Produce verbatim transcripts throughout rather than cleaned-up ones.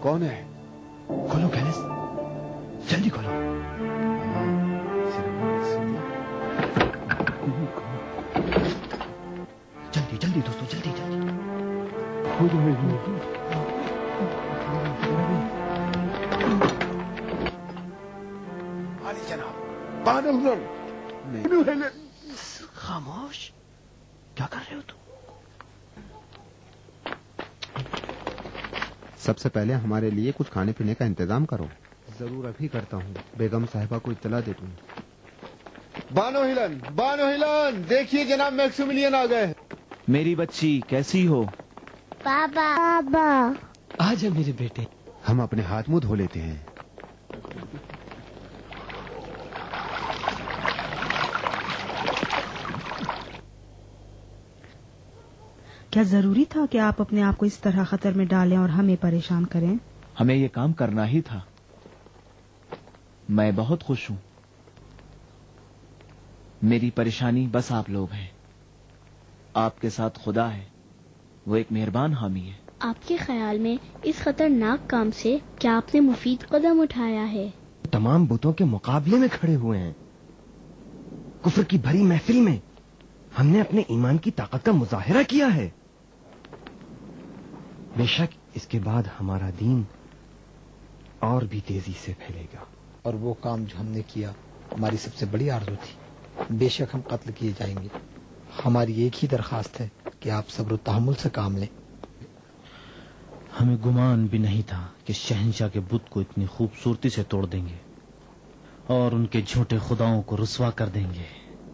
کون ہے؟ کھولو گیلس، جلدی کھولو. جلدی جلدی دوستو، جلدی جلدی. علی جناب، بانو ہیلن. خاموش، کیا کر رہے ہو تم؟ سب سے پہلے ہمارے لیے کچھ کھانے پینے کا انتظام کرو. ضرور ابھی کرتا ہوں، بیگم صاحبہ کو اطلاع دے دوں. بانو ہیلن، بانو ہیلن، دیکھیے جناب میکسیملین آ گئے. میری بچی کیسی ہو؟ بابا بابا آجا میرے بیٹے. ہم اپنے ہاتھ منہ دھو لیتے ہیں. کیا ضروری تھا کہ آپ اپنے آپ کو اس طرح خطر میں ڈالیں اور ہمیں پریشان کریں؟ ہمیں یہ کام کرنا ہی تھا. میں بہت خوش ہوں. میری پریشانی بس آپ لوگ ہیں. آپ کے ساتھ خدا ہے، وہ ایک مہربان حامی ہے. آپ کے خیال میں اس خطرناک کام سے کیا آپ نے مفید قدم اٹھایا ہے؟ تمام بتوں کے مقابلے میں کھڑے ہوئے ہیں. کفر کی بھری محفل میں ہم نے اپنے ایمان کی طاقت کا مظاہرہ کیا ہے. بے شک اس کے بعد ہمارا دین اور بھی تیزی سے پھیلے گا. اور وہ کام جو ہم نے کیا ہماری سب سے بڑی آرزو تھی. بے شک ہم قتل کیے جائیں گے. ہماری ایک ہی درخواست ہے کہ آپ صبر و تحمل سے کام لیں. ہمیں گمان بھی نہیں تھا کہ شہنشاہ کے بت کو اتنی خوبصورتی سے توڑ دیں گے اور ان کے جھوٹے خداؤں کو رسوا کر دیں گے.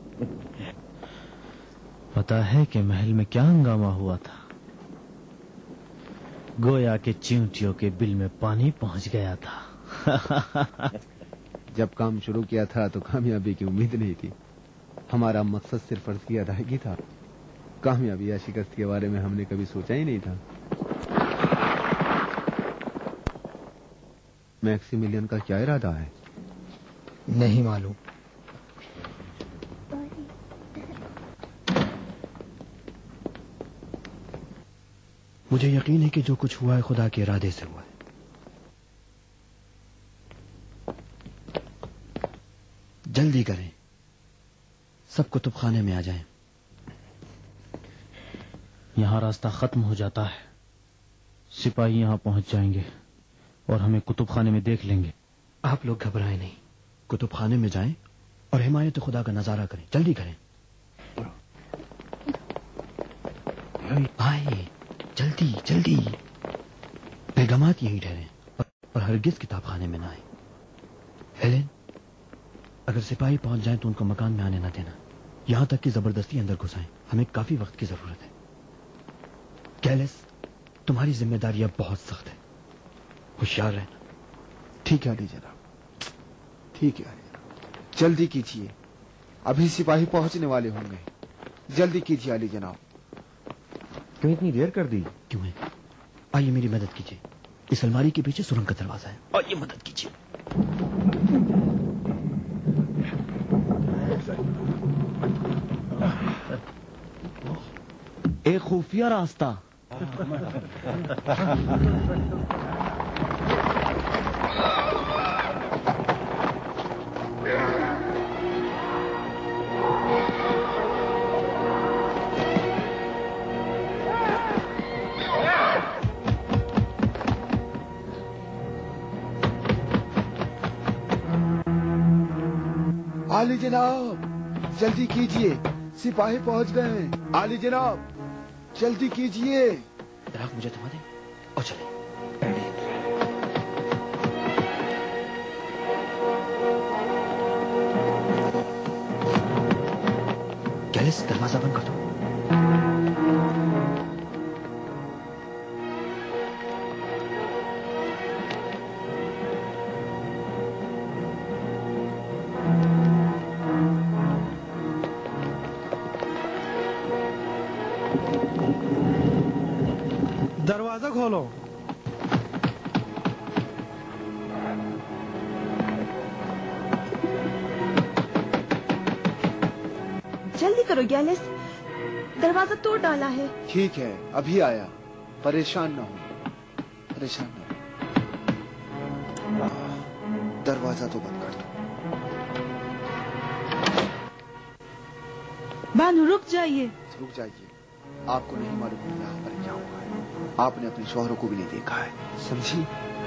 پتا ہے کہ محل میں کیا ہنگامہ ہوا تھا؟ گویا کہ چیونٹیوں کے بل میں پانی پہنچ گیا تھا. جب کام شروع کیا تھا تو کامیابی کی امید نہیں تھی. ہمارا مقصد صرف فرض کی ادائیگی تھا. کامیابی یا شکست کے بارے میں ہم نے کبھی سوچا ہی نہیں تھا. میکسیملین کا کیا ارادہ ہے؟ نہیں معلوم. مجھے یقین ہے کہ جو کچھ ہوا ہے خدا کے ارادے سے ہوا ہے. جلدی کریں، سب کتب خانے میں آ جائیں. یہاں راستہ ختم ہو جاتا ہے. سپاہی یہاں پہنچ جائیں گے اور ہمیں کتب خانے میں دیکھ لیں گے. آپ لوگ گھبرائیں نہیں، کتب خانے میں جائیں اور حمایت خدا کا نظارہ کریں. جلدی کریں. آئے جلدی جلدی. بیگمات یہیں ٹھہریں اور ہرگز کتاب خانے میں نہ آئیں. ہیلن، اگر سپاہی پہنچ جائیں تو ان کو مکان میں آنے نہ دینا، یہاں تک کہ زبردستی اندر گھسائیں. ہمیں کافی وقت کی ضرورت ہے. گیلس، تمہاری ذمہ داری اب بہت سخت ہے. ہوشیار رہنا. ٹھیک ہے علی جناب، ٹھیک ہے علی جناب. جلدی کیجیے، ابھی سپاہی پہنچنے والے ہوں گے. جلدی کیجیے علی جناب. کیوں اتنی دیر کر دی؟ کیوں ہے؟ آئیے میری مدد کیجیے. اس الماری کے پیچھے سرنگ کا دروازہ ہے. آئیے مدد کیجیے. ایک خفیہ راستہ. علی جناب جلدی کیجیے، سپاہی پہنچ گئے ہیں. علی جناب جلدی کیجیے. درخت مجھے تھما دیں اور چلیں. گیلس، دروازہ بند کر دو. دروازہ کھولو. جلدی کرو گیلس، دروازہ توڑ ڈالا ہے. ٹھیک ہے ابھی آیا. پریشان نہ ہو، پریشان نہ ہو. दरवाजा तो बंद कर दो। बानू रुक जाइए। रुक जाइए। आपको नहीं मालूम यहाँ पर क्या हुआ है। आपने अपने शौहरों को भी नहीं देखा है, समझी?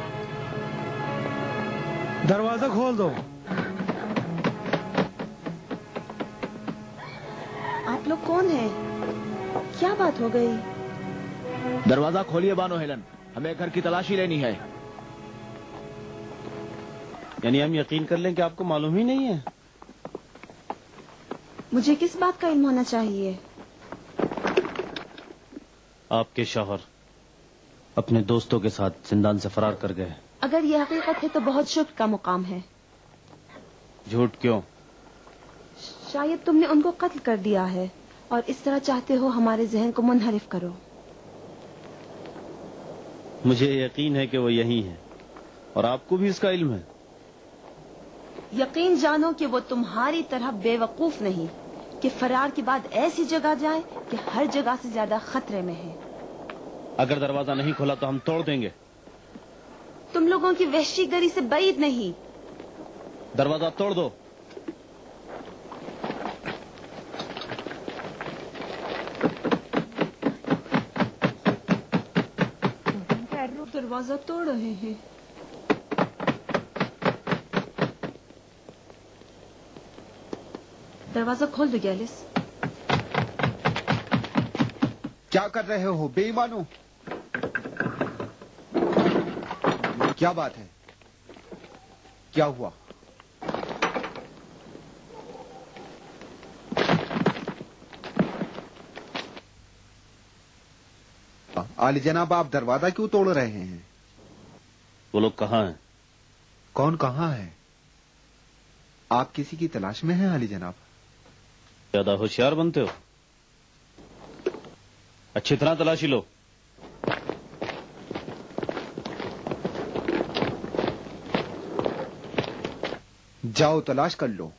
दरवाजा खोल दो। आप लोग कौन हैं? क्या बात हो गई? दरवाजा खोलिए बानो हेलन, हमें घर की तलाशी लेनी है। यानी हम यकीन कर लें कि आपको मालूम ही नहीं है? मुझे किस बात का इल्म होना चाहिए? आपके शौहर अपने दोस्तों के साथ जिंदान से फरार कर गए। अगर ये हकीकत है तो बहुत शुक्र का मुकाम है। झूठ क्यों? शायद तुमने उनको कत्ल कर दिया है और इस तरह चाहते हो हमारे जहन को मुनहरिफ करो। मुझे यकीन है कि वो यही है और आपको भी इसका इल्म है। यकीन जानो कि वो तुम्हारी तरह बेवकूफ नहीं कि फरार के बाद ऐसी जगह जाए कि हर जगह से ज्यादा खतरे में है। अगर दरवाजा नहीं खोला तो हम तोड़ देंगे। तुम लोगों की वहशीगरी से बैद नहीं। दरवाजा तोड़ दो। दरवाजा तोड़ रहे हैं। दरवाजा खोल दो गैलिस। क्या कर रहे हो बेईमानों? क्या बात है? क्या हुआ? आली जनाब, आप दरवाजा क्यों तोड़ रहे हैं? वो लोग कहाँ हैं? कौन कहाँ है? आप किसी की तलाश में हैं आली जनाब? ज्यादा होशियार बनते हो। अच्छी तरह तलाशी लो। जाओ तलाश कर लो।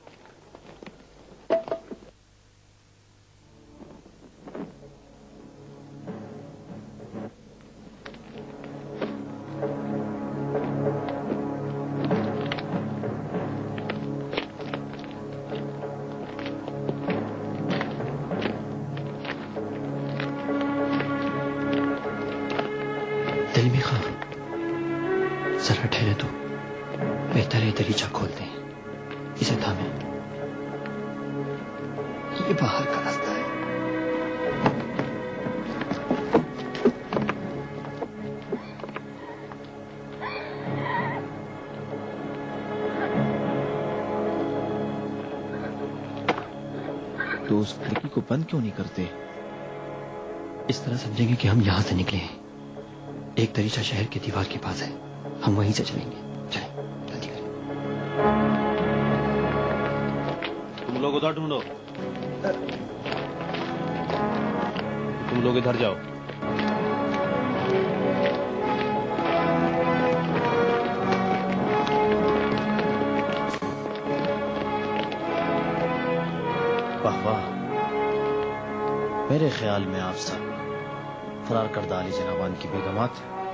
दिल में खा, जरा ठहरे तो बेहतर है दरीचा खोल दें। इसे थामे। ये बाहर का रास्ता है। तो उस खिड़की को बंद क्यों नहीं करते? इस तरह समझेंगे कि हम यहां से निकले हैं। एक दरीचा शहर की दीवार के पास है, हम वहीं से चलेंगे। चलें, जल्दी करें। तुम लोग उधर ढूंढो। तुम लोग इधर जाओ। वाह वाह, मेरे ख्याल में आप सब फरार करदा अली जनाबान की बेगमात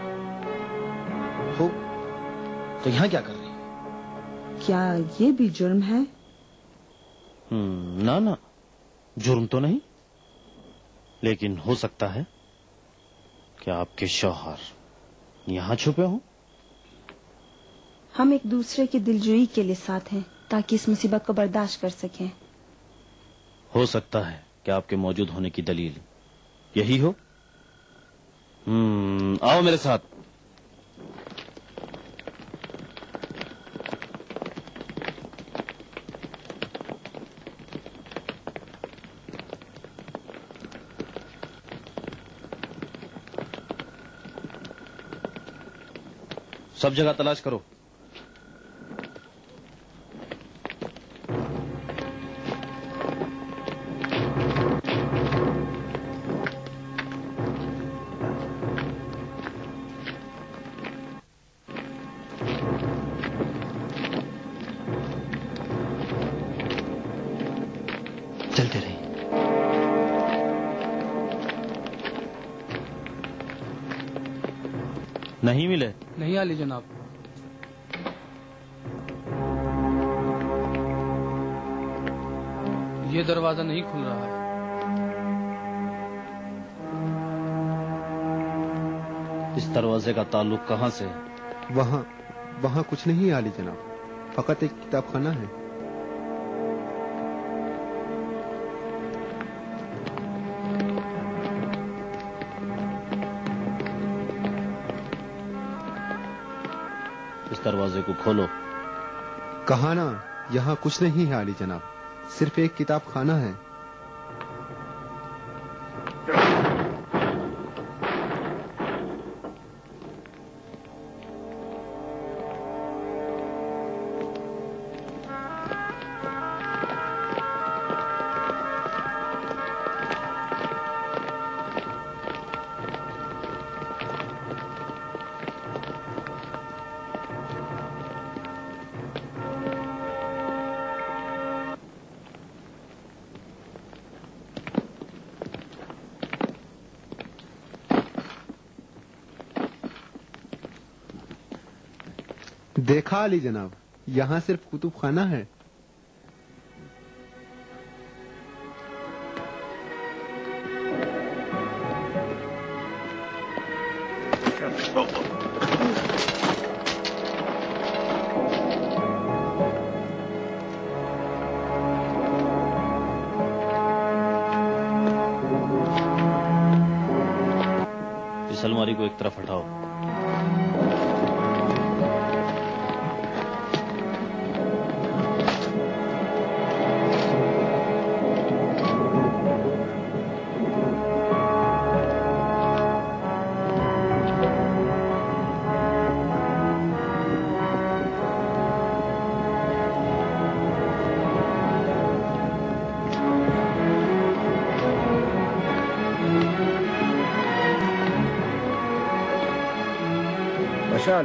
हो। तो यहाँ क्या कर रही है? क्या ये भी जुर्म है? हम्म, ना ना, जुर्म तो नहीं, लेकिन हो सकता है कि आपके शौहर यहाँ छुपे हों। हम एक दूसरे की दिलजोई के लिए साथ हैं ताकि इस मुसीबत को बर्दाश्त कर सकें। हो सकता है कि आपके मौजूद होने की दलील यही हो। हम्म, आओ मेरे साथ। सब जगह तलाश करो। चलते रहे। नहीं मिले? नहीं आली जनाब। یہ دروازہ نہیں کھل رہا ہے. اس دروازے کا تعلق کہاں سے ہے؟ وہاں وہاں کچھ نہیں عالی جناب، فقط ایک کتاب خانہ ہے. اس دروازے کو کھولو. کہا نا یہاں کچھ نہیں ہے عالی جناب، صرف ایک کتاب خانہ ہے. دیکھا علی جناب، یہاں صرف کتب خانہ ہے. اس الماری کو ایک طرف ہٹاؤ. مشال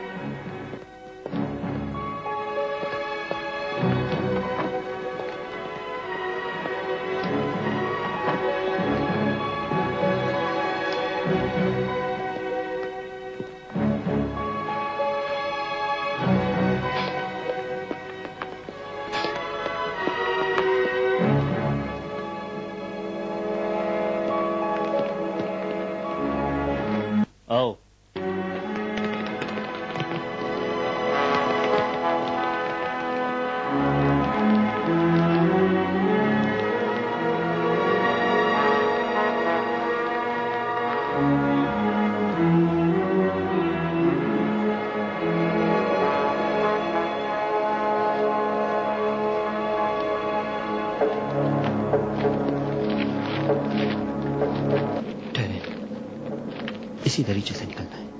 آؤ. ٹھہرے، اسی دریچے سے نکلنا ہے.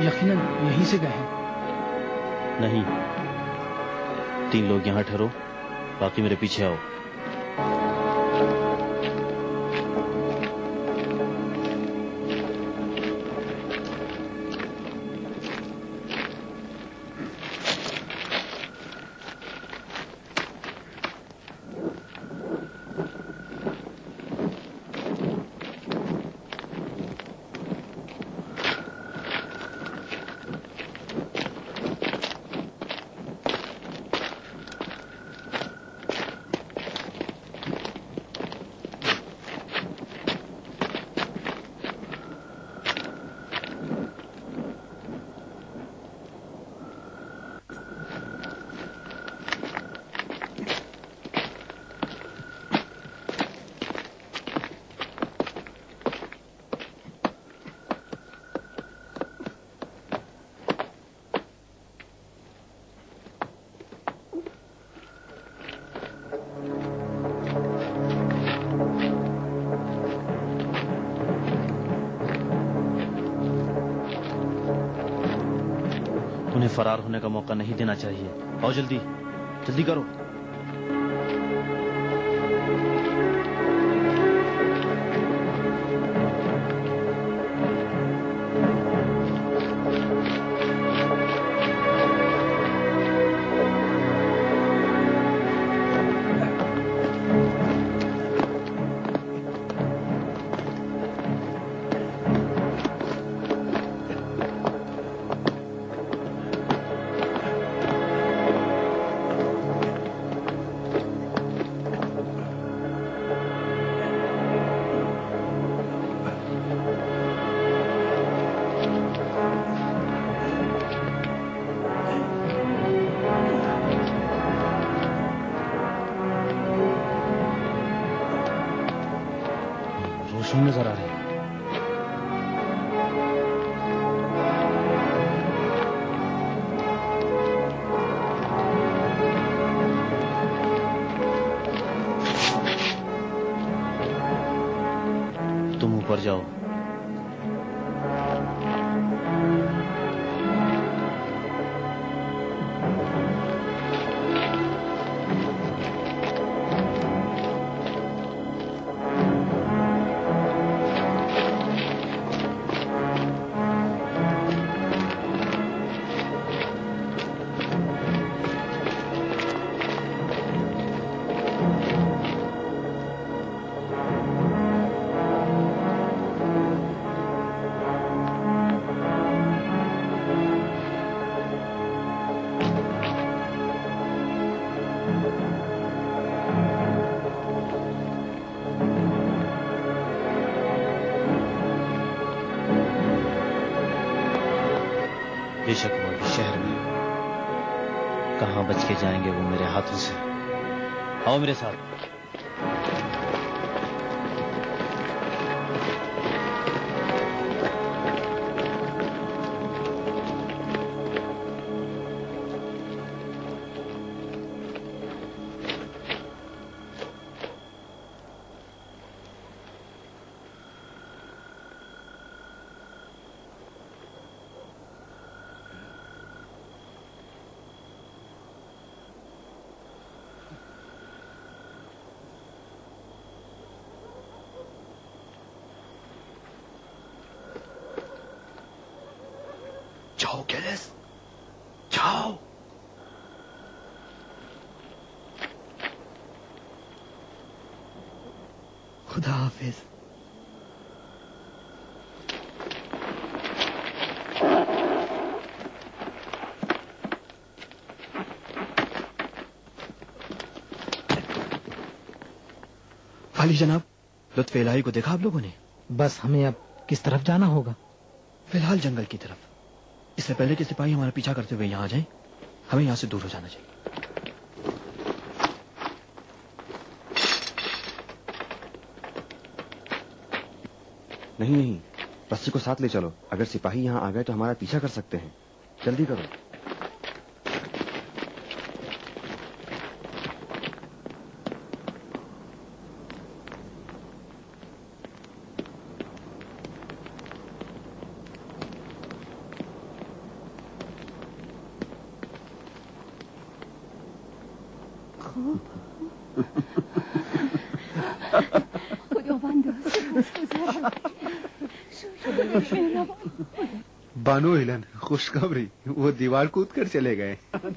یقیناً یہیں سے گئے ہیں۔ نہیں، تین لوگ یہاں ٹھہرو، باقی میرے پیچھے آؤ۔ انہیں فرار ہونے کا موقع نہیں دینا چاہیے۔ آؤ جلدی جلدی کرو۔ روشنی نظر آ رہی ہے۔ تم اوپر جاؤ۔ بے شک وہ ابھی شہر میں کہاں بچ کے جائیں گے وہ میرے ہاتھوں سے۔ آؤ میرے ساتھ۔ جاؤ کیلس، جاؤ۔ خدا حافظ۔ والی جناب، لطف الہی کو دیکھا آپ لوگوں نے؟ بس ہمیں اب کس طرف جانا ہوگا؟ فی الحال جنگل کی طرف۔ اس سے پہلے کہ سپاہی ہمارا پیچھا کرتے ہوئے یہاں آ جائیں، ہمیں یہاں سے دور ہو جانا چاہیے۔ نہیں نہیں، رسی کو ساتھ لے چلو، اگر سپاہی یہاں آ گئے تو ہمارا پیچھا کر سکتے ہیں، جلدی کرو۔ بانو ہلن خوشخبری، وہ دیوار کود کر چلے گئے.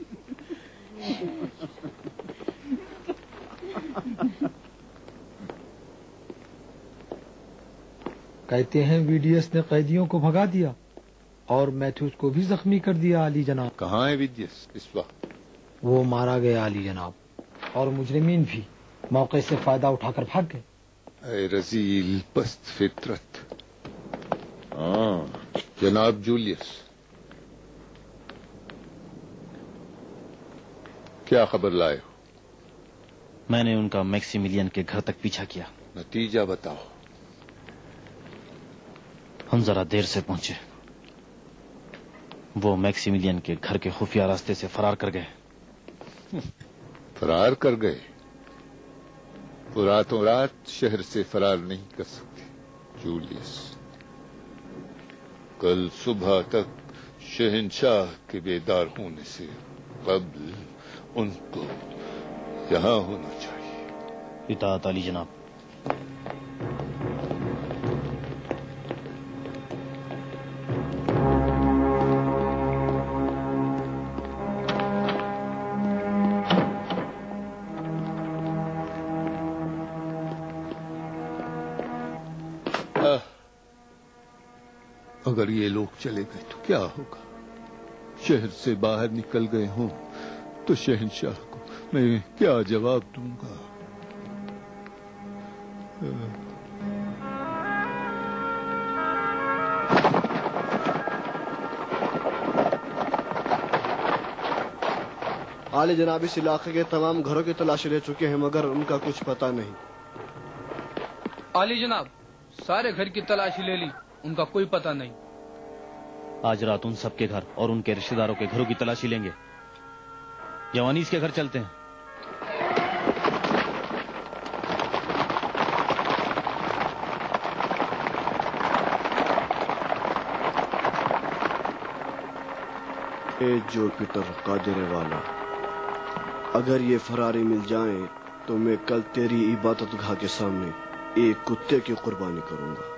کہتے ہیں وی ڈی ایس نے قیدیوں کو بھگا دیا اور میتھیوس کو بھی زخمی کر دیا عالی جناب. کہاں ہے ویڈیس اس وقت؟ وہ مارا گیا عالی جناب، اور مجرمین بھی موقع سے فائدہ اٹھا کر بھاگ گئے. اے رزیل پست فطرت. ہاں جناب جولیس، کیا خبر لائے ہو؟ میں نے ان کا میکسیملین کے گھر تک پیچھا کیا. نتیجہ بتاؤ. ہم ذرا دیر سے پہنچے. وہ میکسیملین کے گھر کے خفیہ راستے سے فرار کر گئے. فرار کر گئے؟ وہ راتوں رات شہر سے فرار نہیں کر سکتے جولیس. کل صبح تک شہنشاہ کے بیدار ہونے سے قبل ان کو یہاں ہونا چاہیے. اطاعت علی جناب. اگر یہ لوگ چلے گئے تو کیا ہوگا؟ شہر سے باہر نکل گئے ہوں تو شہنشاہ کو میں کیا جواب دوں گا؟ عالی جناب اس علاقے کے تمام گھروں کی تلاشی لے چکے ہیں مگر ان کا کچھ پتہ نہیں. عالی جناب سارے گھر کی تلاشی لے لی، ان کا کوئی پتہ نہیں. آج رات ان سب کے گھر اور ان کے رشتہ داروں کے گھروں کی تلاشی لیں گے. یوانیس کے گھر چلتے ہیں. اے جوپیٹر قادر والا، اگر یہ فراری مل جائیں تو میں کل تیری عبادت گاہ کے سامنے ایک کتے کی قربانی کروں گا.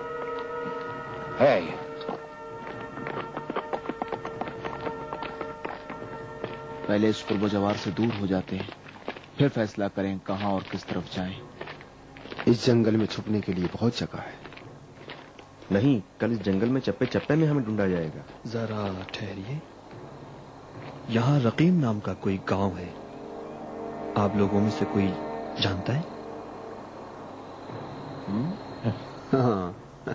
ہے پہلے اس قرب و جوار سے دور ہو جاتے ہیں، پھر فیصلہ کریں کہاں اور کس طرف جائیں. اس جنگل میں چھپنے کے لیے بہت جگہ ہے. نہیں، کل اس جنگل میں چپے چپے میں ہمیں ڈھونڈا جائے گا. ذرا ٹھہریے. یہاں رقیم نام کا کوئی گاؤں ہے، آپ لوگوں میں سے کوئی جانتا ہے؟ ہاں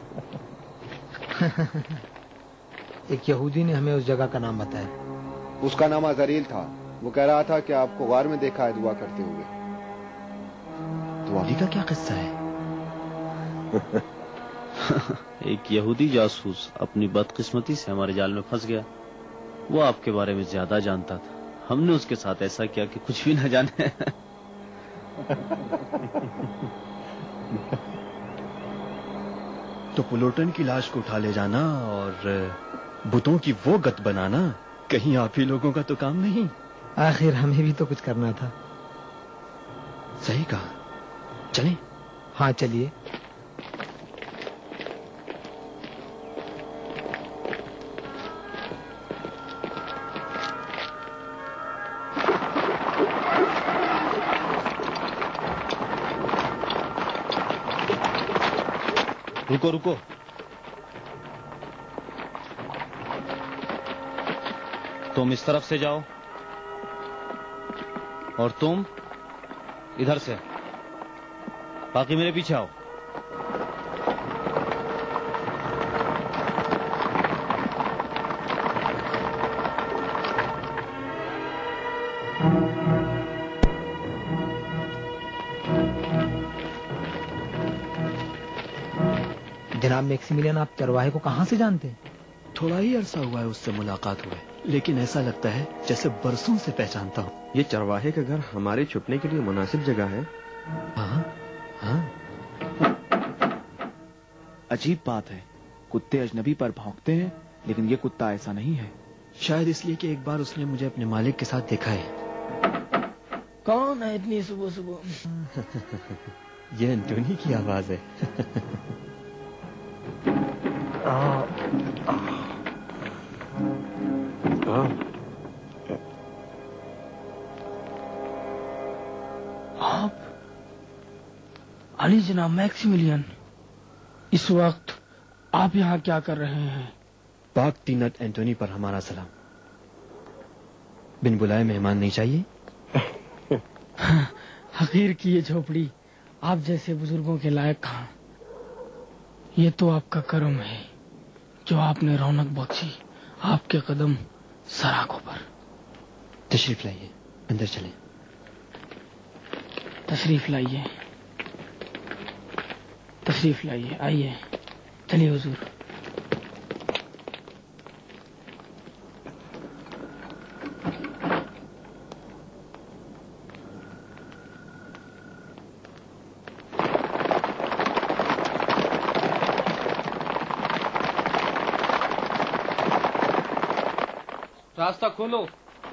ایک یہودی نے ہمیں اس جگہ کا نام بتایا. اس کا نام ازریل تھا. وہ کہہ رہا تھا کہ آپ کو غار میں دیکھا ہے دعا کرتے ہوئے. دعا کا کیا قصہ ہے؟ ایک یہودی جاسوس اپنی بدقسمتی سے ہمارے جال میں پھنس گیا. وہ آپ کے بارے میں زیادہ جانتا تھا. ہم نے اس کے ساتھ ایسا کیا کہ کچھ بھی نہ جانے. تو پلوٹن کی لاش کو اٹھا لے جانا اور بتوں کی وہ گت بنانا کہیں آپ ہی لوگوں کا تو کام نہیں؟ آخر ہمیں بھی تو کچھ کرنا تھا. صحیح کہا. چلیں. ہاں چلیے. رکو رکو. تم اس طرف سے جاؤ اور تم ادھر سے. باقی میرے پیچھے آؤ. جناب میکسیملین، آپ چرواہے کو کہاں سے جانتے ہیں؟ تھوڑا ہی عرصہ ہوا ہے اس سے ملاقات ہوئے، لیکن ایسا لگتا ہے جیسے برسوں سے پہچانتا ہوں. یہ چرواہے کا گھر ہمارے چھپنے کے لیے مناسب جگہ ہے. ہاں ہاں. عجیب بات ہے، کتے اجنبی پر بھونکتے ہیں لیکن یہ کتا ایسا نہیں ہے. شاید اس لیے کہ ایک بار اس نے مجھے اپنے مالک کے ساتھ دیکھا ہے. کون ہے اتنی صبح صبح؟ یہ انٹونی کی آواز ہے. آپ علی جناب میکسیملین، اس وقت آپ یہاں کیا کر رہے ہیں؟ پاک تینت اینٹونی پر ہمارا سلام. بن بلائے مہمان نہیں چاہیے؟ حقیر کی یہ جھوپڑی آپ جیسے بزرگوں کے لائق کہاں. یہ تو آپ کا کرم ہے جو آپ نے رونق بخشی آپ کے قدم سراخوں پر. تشریف لائیے، اندر چلیں. تشریف لائیے تشریف لائیے آئیے، چلیے حضور. راستہ کھولو.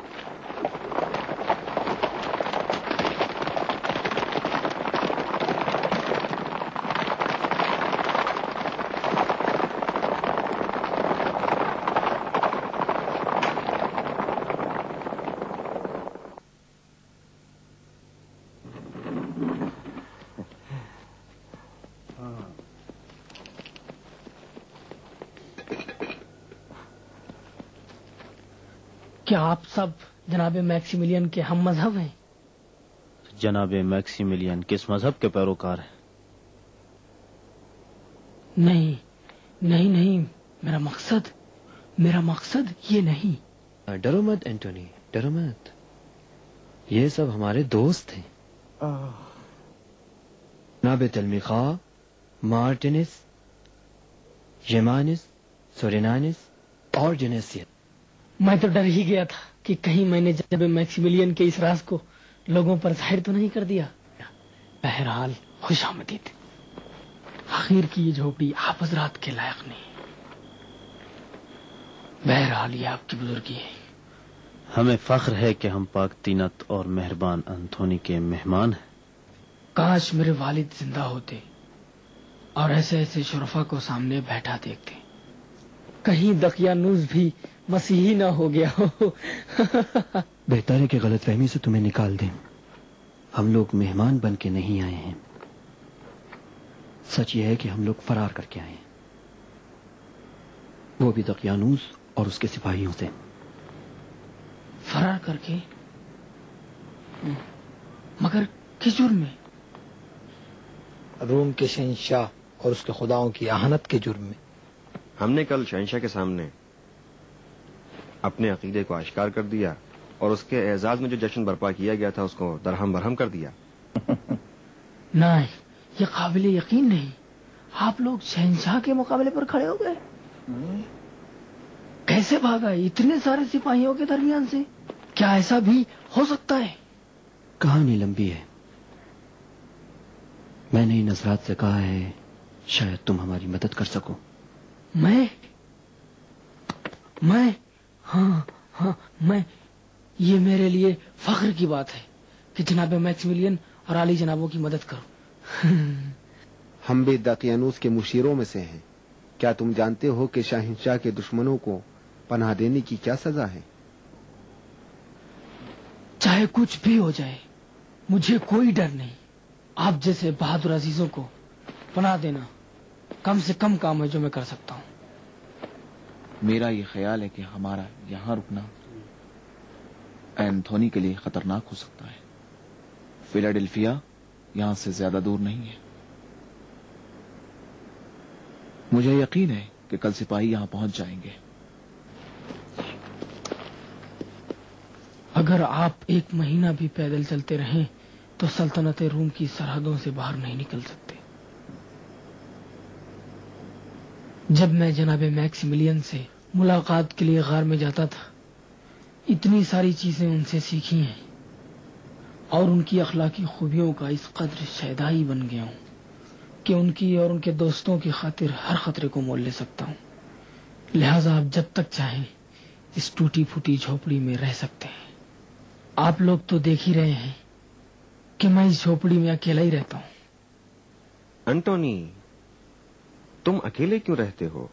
کیا آپ سب جناب میکسیملین کے ہم مذہب ہیں؟ جناب میکسیملین کس مذہب کے پیروکار ہیں؟ نہیں نہیں نہیں، میرا مقصد میرا مقصد یہ نہیں. ڈرو مت اینٹونی، ڈرو مت. یہ سب ہمارے دوست ہیں. جناب تلمیخا، مارٹینس، یمانس، سورینانس اور جنیسیت. میں تو ڈر ہی گیا تھا کہ کہیں میں نے جناب میکسیملین کے اس راز کو لوگوں پر ظاہر تو نہیں کر دیا. بہرحال خوش آمدید. آخر کی یہ جھوپڑی آپ حضرات کے لائق نہیں. بہرحال یہ آپ کی بزرگی ہے. ہمیں فخر ہے کہ ہم پاک تینت اور مہربان انتھونی کے مہمان ہیں. کاش میرے والد زندہ ہوتے اور ایسے ایسے شرفا کو سامنے بیٹھا دیکھتے. کہیں دقیانوس بھی مسیحی نہ ہو گیا ہو. بہتر ہے کہ غلط فہمی سے تمہیں نکال دیں. ہم لوگ مہمان بن کے نہیں آئے ہیں. سچ یہ ہے کہ ہم لوگ فرار کر کے آئے ہیں، وہ بھی دقیانوس اور اس کے سپاہیوں سے. فرار کر کے؟ مگر کس جرم میں؟ روم کے شہنشاہ اور اس کے خداؤں کی اہانت کے جرم میں. ہم نے کل شہنشاہ کے سامنے اپنے عقیدے کو اشکار کر دیا اور اس کے اعزاز میں جو جشن برپا کیا گیا تھا اس کو درہم برہم کر دیا. نہیں، یہ قابل یقین نہیں. آپ لوگ شہنشاہ کے مقابلے پر کھڑے ہو گئے؟ کیسے بھاگا اتنے سارے سپاہیوں کے درمیان سے؟ کیا ایسا بھی ہو سکتا ہے؟ کہانی لمبی ہے. میں نے ان حضرات سے کہا ہے شاید تم ہماری مدد کر سکو. میں میں ہاں ہاں میں یہ میرے لیے فخر کی بات ہے کہ جناب میکسیملین اور علی جنابوں کی مدد کرو. ہم بھی دقیانوس کے مشیروں میں سے ہیں. کیا تم جانتے ہو کہ شاہنشاہ کے دشمنوں کو پناہ دینے کی کیا سزا ہے؟ چاہے کچھ بھی ہو جائے مجھے کوئی ڈر نہیں. آپ جیسے بہادر عزیزوں کو پناہ دینا کم سے کم کام ہے جو میں کر سکتا ہوں. میرا یہ خیال ہے کہ ہمارا یہاں رکنا اینتھونی کے لیے خطرناک ہو سکتا ہے. فیلاڈیلفیا یہاں سے زیادہ دور نہیں ہے. مجھے یقین ہے کہ کل سپاہی یہاں پہنچ جائیں گے. اگر آپ ایک مہینہ بھی پیدل چلتے رہیں تو سلطنت روم کی سرحدوں سے باہر نہیں نکل سکتے. جب میں جناب میکسیملین سے ملاقات کے لیے غار میں جاتا تھا اتنی ساری چیزیں ان سے سیکھی ہیں اور ان کی اخلاقی خوبیوں کا اس قدر شیدائی بن گیا ہوں کہ ان کی اور ان کے دوستوں کی خاطر ہر خطرے کو مول لے سکتا ہوں. لہذا آپ جب تک چاہیں اس ٹوٹی پھوٹی جھوپڑی میں رہ سکتے ہیں. آپ لوگ تو دیکھ ہی رہے ہیں کہ میں اس جھوپڑی میں اکیلا ہی رہتا ہوں. انٹونی، تم اکیلے کیوں رہتے ہو؟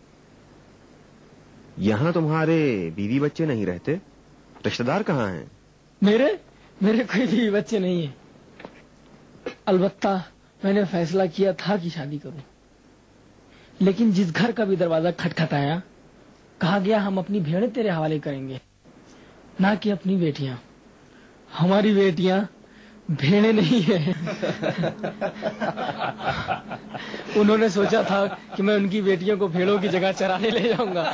یہاں تمہارے بیوی بچے نہیں رہتے؟ رشتہ دار کہاں ہیں؟ میرے میرے کوئی بیوی بچے نہیں ہیں. البتہ میں نے فیصلہ کیا تھا کہ شادی کروں، لیکن جس گھر کا بھی دروازہ کھٹکھٹایا کہا گیا ہم اپنی بھیڑیں تیرے حوالے کریں گے، نہ کہ اپنی بیٹیاں. ہماری بیٹیاں بھیڑیں نہیں ہیں. انہوں نے سوچا تھا کہ میں ان کی بیٹیوں کو بھیڑوں کی جگہ چرانے لے جاؤں گا.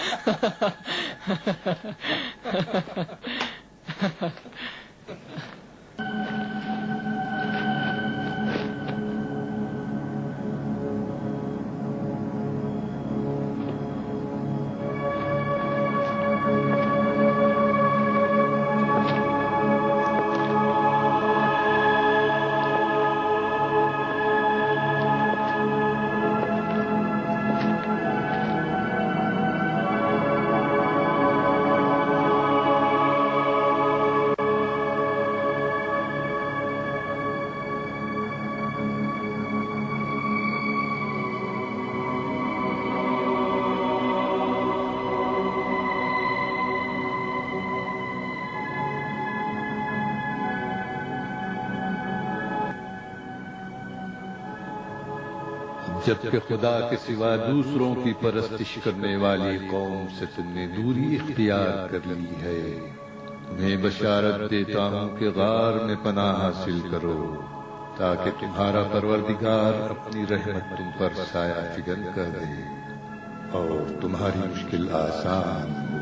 جبکہ خدا کے سوا دوسروں کی پرستش کرنے والی قوم سے تم نے دوری اختیار کر لی ہے، میں بشارت دیتا ہوں کہ غار میں پناہ حاصل کرو تاکہ تمہارا پروردگار اپنی رحمت تم پر سایہ فگن کر دے اور تمہاری مشکل آسان ہو.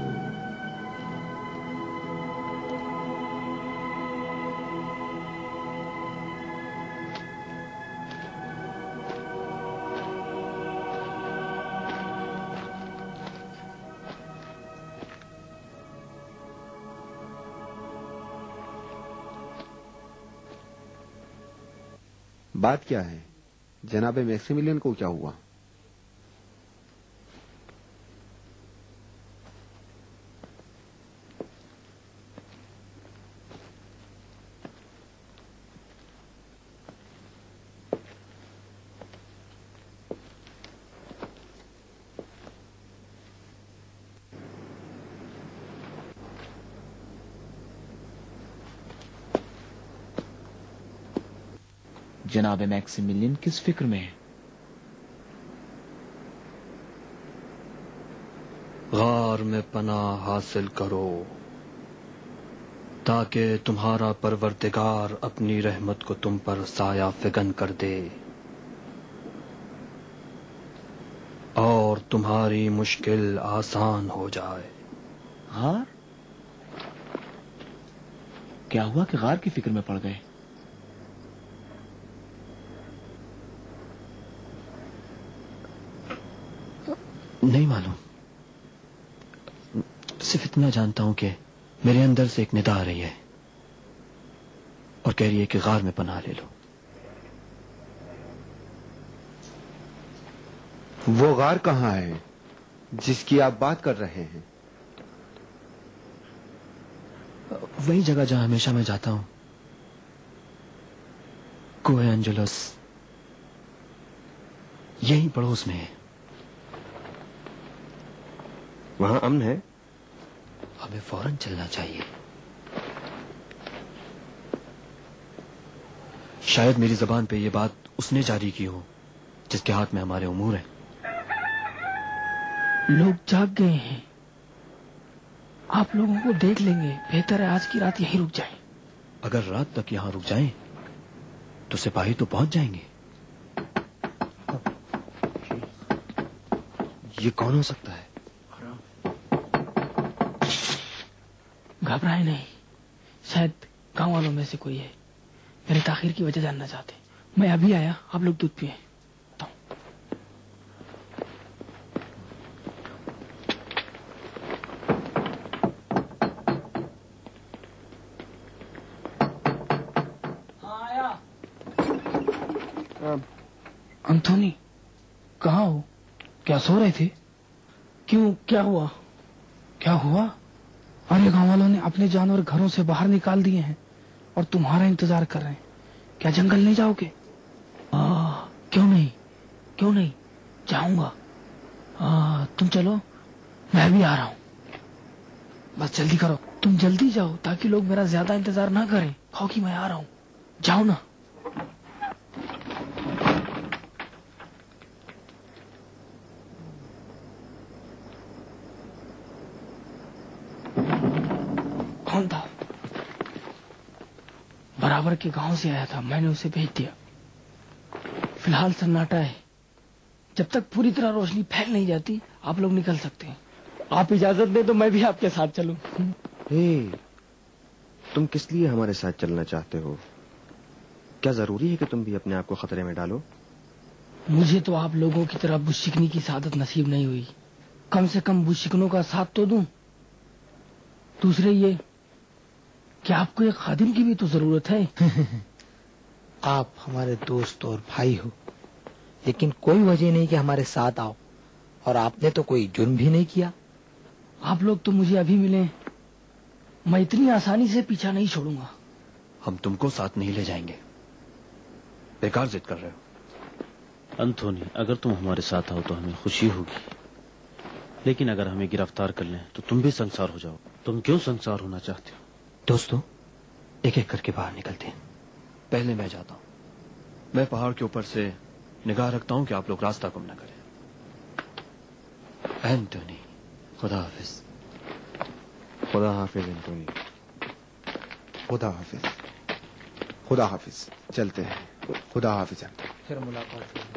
بات کیا ہے؟ جناب میکسیملین کو کیا ہوا؟ جناب میکسیملین کس فکر میں ہے؟ غار میں پناہ حاصل کرو تاکہ تمہارا پروردگار اپنی رحمت کو تم پر سایہ فگن کر دے اور تمہاری مشکل آسان ہو جائے. غار؟ کیا ہوا کہ غار کی فکر میں پڑ گئے؟ نہیں معلوم، صرف اتنا جانتا ہوں کہ میرے اندر سے ایک ندا آ رہی ہے اور کہہ رہی ہے کہ غار میں پناہ لے لو. وہ غار کہاں ہے جس کی آپ بات کر رہے ہیں؟ وہی جگہ جہاں ہمیشہ میں جاتا ہوں، کوہ انجلس، یہی پڑوس میں ہے. وہاں امن ہے؟ ہمیں فوراً چلنا چاہیے. شاید میری زبان پہ یہ بات اس نے جاری کی ہو جس کے ہاتھ میں ہمارے امور ہیں. لوگ جاگ گئے ہیں، آپ لوگوں کو دیکھ لیں گے. بہتر ہے آج کی رات یہیں رک جائیں. اگر رات تک یہاں رک جائیں تو سپاہی تو پہنچ جائیں گے. یہ کون ہو سکتا ہے؟ گھبرائے نہیں، شاید گاؤں والوں میں سے کوئی ہے. میرے تاخیر کی وجہ جاننا چاہتے. میں ابھی آیا، آپ لوگ دودھ پیئیں. انتھونی کہاں ہو؟ کیا سو رہے تھے؟ کیوں، کیا ہوا؟ کیا ہوا؟ ارے گاؤں والوں نے اپنے جانور گھروں سے باہر نکال دیے ہیں اور تمہارا انتظار کر رہے ہیں. کیا جنگل نہیں جاؤ گے؟ کیوں نہیں کیوں نہیں جاؤں گا. آ, تم چلو میں بھی آ رہا ہوں. بس جلدی کرو, تم جلدی جاؤ تاکہ لوگ میرا زیادہ انتظار نہ کریں. کہو کہ میں آ رہا ہوں, جاؤ نا. کون تھا؟ برابر کے گاؤں سے آیا تھا, میں نے اسے بھیج دیا. فی الحال سناٹا ہے. جب تک پوری طرح روشنی پھیل نہیں جاتی آپ لوگ نکل سکتے ہیں. آپ اجازت دیں تو میں بھی آپ کے ساتھ چلوں. hey, تم کس لیے ہمارے ساتھ چلنا چاہتے ہو؟ کیا ضروری ہے کہ تم بھی اپنے آپ کو خطرے میں ڈالو؟ مجھے تو آپ لوگوں کی طرح بشکنی کی سعادت نصیب نہیں ہوئی. کم سے کم بشکنوں کا ساتھ تو دوں. دوسرے یہ کہ آپ کو ایک خادم کی بھی تو ضرورت ہے. آپ ہمارے دوست اور بھائی ہو, لیکن کوئی وجہ نہیں کہ ہمارے ساتھ آؤ, اور آپ نے تو کوئی جرم بھی نہیں کیا. آپ لوگ تو مجھے ابھی ملے, میں اتنی آسانی سے پیچھا نہیں چھوڑوں گا. ہم تم کو ساتھ نہیں لے جائیں گے, بیکار ضد کر رہے ہو. انتھونی, اگر تم ہمارے ساتھ آؤ تو ہمیں خوشی ہوگی, لیکن اگر ہمیں گرفتار کر لیں تو تم بھی سنسار ہو جاؤ. تم کیوں سنسار ہونا چاہتے ہو؟ دوستو, ایک ایک کر کے باہر نکلتے ہیں. پہلے میں جاتا ہوں. میں پہاڑ کے اوپر سے نگاہ رکھتا ہوں کہ آپ لوگ راستہ گم نہ کریں. اینٹونی, خدا حافظ. خدا حافظ اینٹونی. خدا حافظ. خدا حافظ. چلتے ہیں. خدا حافظ. پھر ملاقات ہوگی.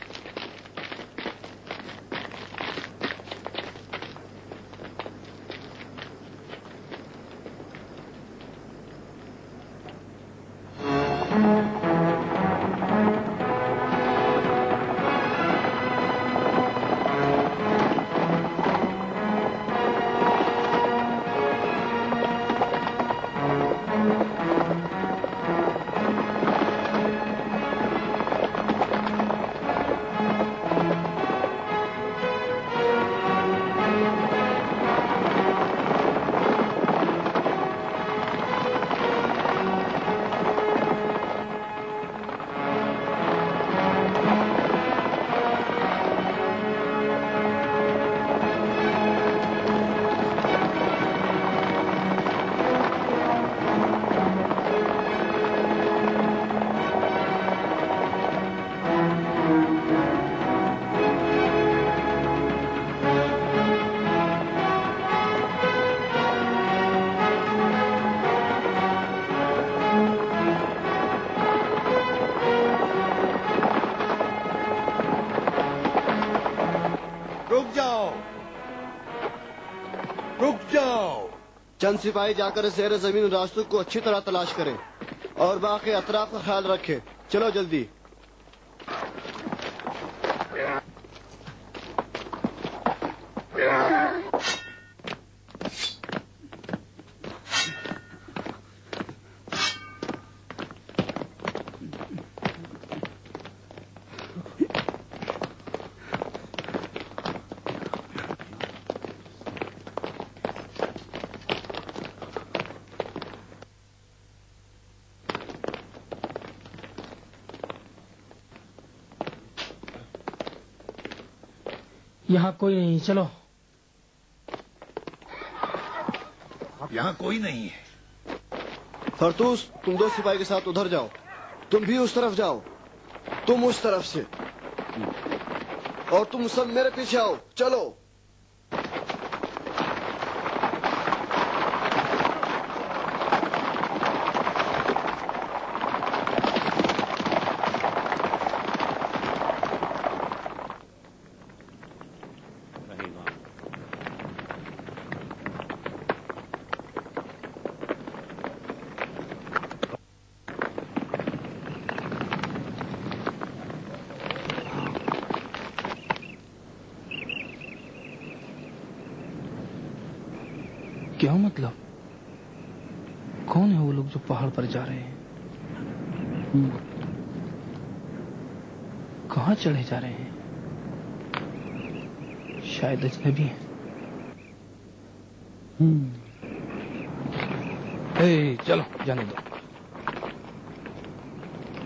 چند سپاہی جا کر زیر زمین راستوں کو اچھی طرح تلاش کریں اور باقی اطراف کا خیال رکھیں. چلو جلدی. یہاں کوئی نہیں, چلو. یہاں کوئی نہیں ہے. فرتوس, تم دو سپاہی کے ساتھ ادھر جاؤ. تم بھی اس طرف جاؤ. تم اس طرف سے. اور تم سب میرے پیچھے آؤ. چلو. کیا مطلب؟ کون ہے وہ لوگ جو پہاڑ پر جا رہے ہیں؟ کہاں چڑھے جا رہے ہیں؟ شاید اجنبی ہیں. اے چلو جانے دو.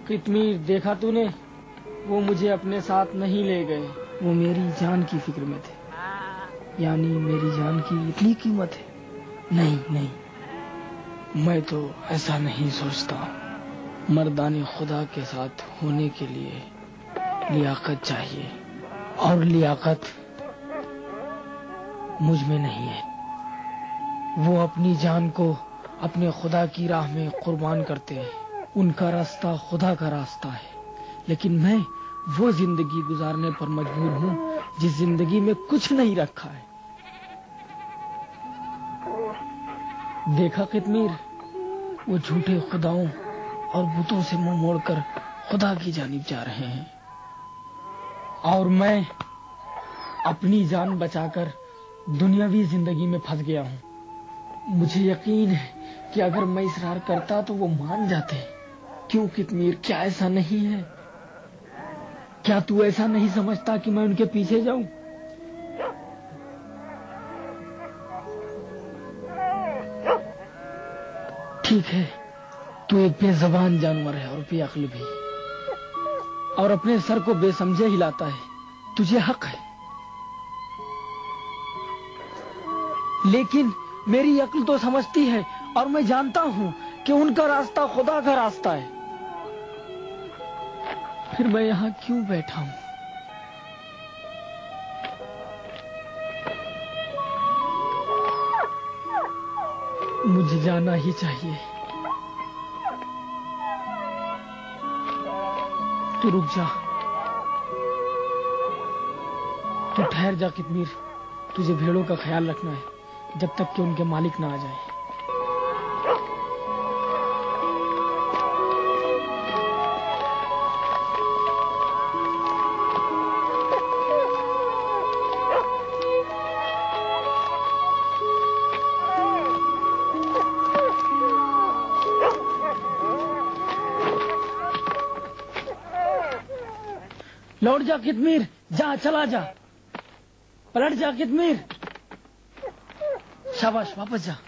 قطمیر دیکھا تو نے، وہ مجھے اپنے ساتھ نہیں لے گئے، وہ میری جان کی فکر میں تھے، یعنی میری جان کی اتنی قیمت ہے؟ نہیں نہیں، میں تو ایسا نہیں سوچتا۔ مردان خدا کے ساتھ ہونے کے لیے لیاقت چاہیے، اور لیاقت مجھ میں نہیں ہے۔ وہ اپنی جان کو اپنے خدا کی راہ میں قربان کرتے ہیں، ان کا راستہ خدا کا راستہ ہے، لیکن میں وہ زندگی گزارنے پر مجبور ہوں جس زندگی میں کچھ نہیں رکھا ہے۔ دیکھا قطمیر، وہ جھوٹے خداؤں اور بتوں سے منہ موڑ کر خدا کی جانب جا رہے ہیں، اور میں اپنی جان بچا کر دنیاوی زندگی میں پھنس گیا ہوں۔ مجھے یقین ہے کہ اگر میں اصرار کرتا تو وہ مان جاتے۔ کیوں قطمیر، کیا ایسا نہیں ہے؟ کیا تو ایسا نہیں سمجھتا کہ میں ان کے پیچھے جاؤں؟ ٹھیک ہے، تو ایک بے زبان جانور ہے اور بے عقل بھی، اور اپنے سر کو بے سمجھے ہلاتا ہے، تجھے حق ہے، لیکن میری عقل تو سمجھتی ہے اور میں جانتا ہوں کہ ان کا راستہ خدا کا راستہ ہے۔ پھر میں یہاں کیوں بیٹھا ہوں؟ مجھے جانا ہی چاہیے۔ تو رک جا، تو ٹھہر جا قطمیر، تجھے بھیڑوں کا خیال رکھنا ہے جب تک کہ ان کے مالک نہ آ جائیں۔ لوٹ جا قطمیر، جا، چلا جا، پلٹ جا قطمیر، شاباش، واپس جا۔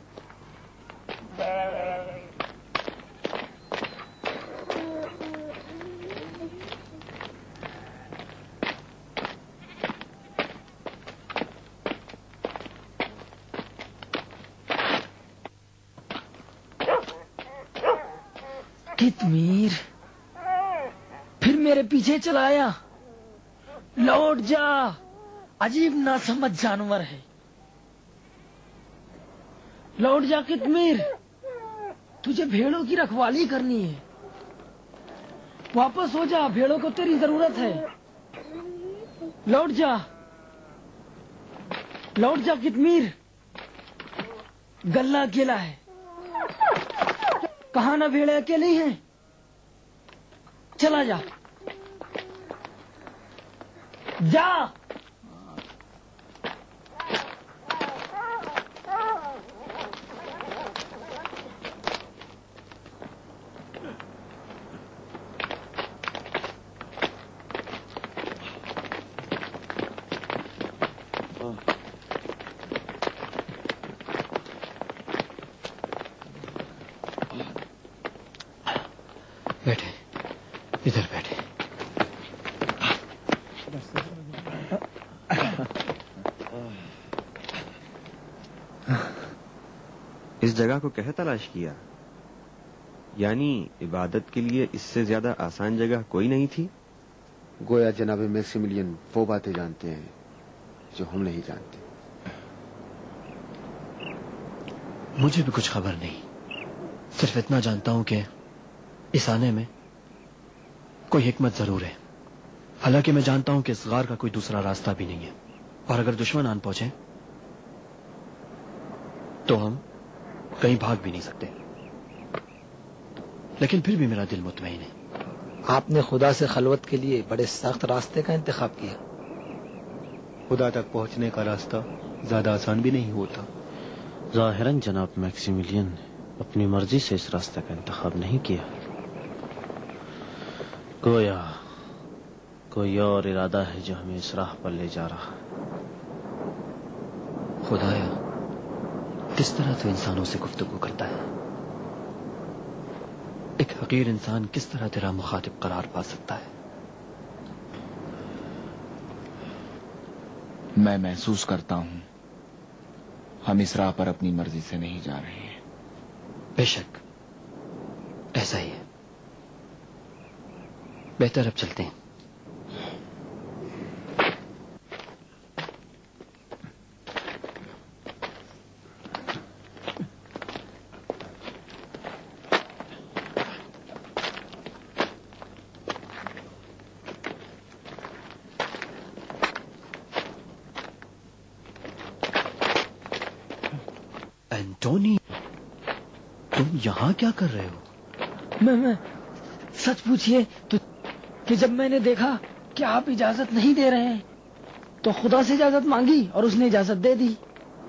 قطمیر، پھر میرے پیچھے چلا آیا؟ لوٹ جا، عجیب ناسمجھ جانور ہے۔ لوٹ جا قطمیر، تجھے بھیڑوں کی رکھوالی کرنی ہے، واپس ہو جا، بھیڑوں کو تیری ضرورت ہے۔ لوٹ جا، لوٹ جا قطمیر، گلہ اکیلا ہے، کہاں نہ بھیڑیں اکیلی ہیں، چلا جا، جا۔ بیٹھے، ادھر بیٹھے۔ اس جگہ کو کہے تلاش کیا؟ یعنی عبادت کے لیے اس سے زیادہ آسان جگہ کوئی نہیں تھی؟ گویا جناب میکسیملین وہ باتیں جانتے ہیں جو ہم نہیں جانتے۔ مجھے بھی کچھ خبر نہیں، صرف اتنا جانتا ہوں کہ اس آنے میں کوئی حکمت ضرور ہے، حالانکہ میں جانتا ہوں کہ اس غار کا کوئی دوسرا راستہ بھی نہیں ہے، اور اگر دشمن آن پہنچے تو ہم کہیں بھاگ بھی نہیں سکتے، لیکن پھر بھی میرا دل مطمئن ہے۔ آپ نے خدا سے خلوت کے لیے بڑے سخت راستے کا انتخاب کیا۔ خدا تک پہنچنے کا راستہ زیادہ آسان بھی نہیں ہوتا۔ ظاہراً جناب میکسیملین نے اپنی مرضی سے اس راستے کا انتخاب نہیں کیا، گویا کوئی اور ارادہ ہے جو ہمیں اس راہ پر لے جا رہا ہے۔ خدایا، کس طرح تو انسانوں سے گفتگو کرتا ہے، ایک حقیر انسان کس طرح تیرا مخاطب قرار پا سکتا ہے؟ میں محسوس کرتا ہوں ہم اس راہ پر اپنی مرضی سے نہیں جا رہے ہیں. بے شک ایسا ہی ہے. بہتر اب چلتے ہیں. اینٹونی، تم یہاں کیا کر رہے ہو؟ میں میں سچ پوچھیے تو کہ جب میں نے دیکھا کہ آپ اجازت نہیں دے رہے ہیں تو خدا سے اجازت مانگی اور اس نے اجازت دے دی.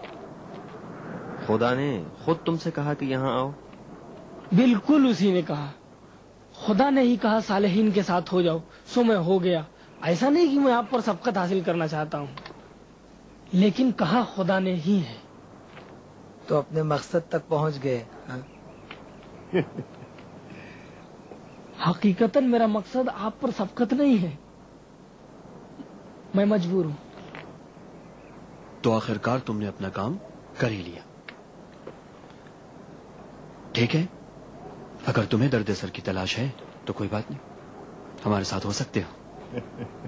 خدا نے خود تم سے کہا کہ یہاں آؤ؟ بالکل اسی نے کہا. خدا نے ہی کہا صالحین کے ساتھ ہو جاؤ، سو میں ہو گیا. ایسا نہیں کہ میں آپ پر سبقت حاصل کرنا چاہتا ہوں، لیکن کہا خدا نے ہی ہے. تو اپنے مقصد تک پہنچ گئے. حقیقتاً میرا مقصد آپ پر سبقت نہیں ہے، میں مجبور ہوں. تو آخرکار تم نے اپنا کام کر ہی لیا. ٹھیک ہے، اگر تمہیں درد سر کی تلاش ہے تو کوئی بات نہیں، ہمارے ساتھ ہو سکتے ہو.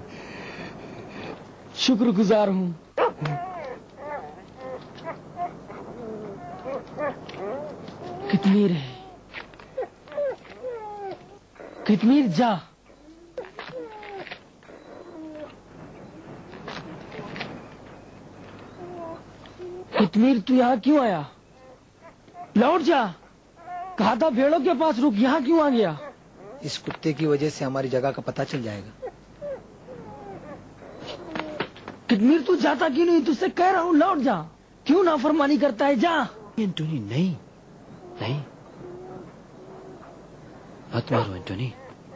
شکر گزار ہوں. کتمیر ہے، کتمیر جا. کتمیر تو یہاں کیوں آیا؟ لوٹ جا. کہا تھا بھیڑوں کے پاس رک، یہاں کیوں آ گیا؟ اس کتے کی وجہ سے ہماری جگہ کا پتہ چل جائے گا. کتمیر تو جاتا کیوں نہیں؟ تجھ سے کہہ رہا ہوں لوٹ جا. کیوں نافرمانی کرتا ہے؟ جا. اینٹونی نہیں نہیں، مت مارو اینٹونی.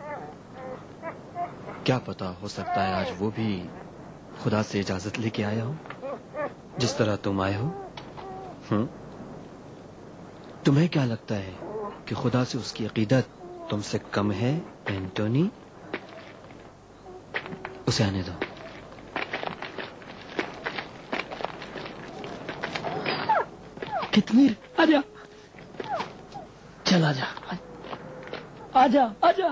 کیا پتا، ہو سکتا ہے آج وہ بھی خدا سے اجازت لے کے آیا ہو جس طرح تم آئے ہو. ہم؟ تمہیں کیا لگتا ہے کہ خدا سے اس کی عقیدت تم سے کم ہے اینٹونی؟ اسے آنے دو. کتمیر آجا، چل آجا آجا آجا.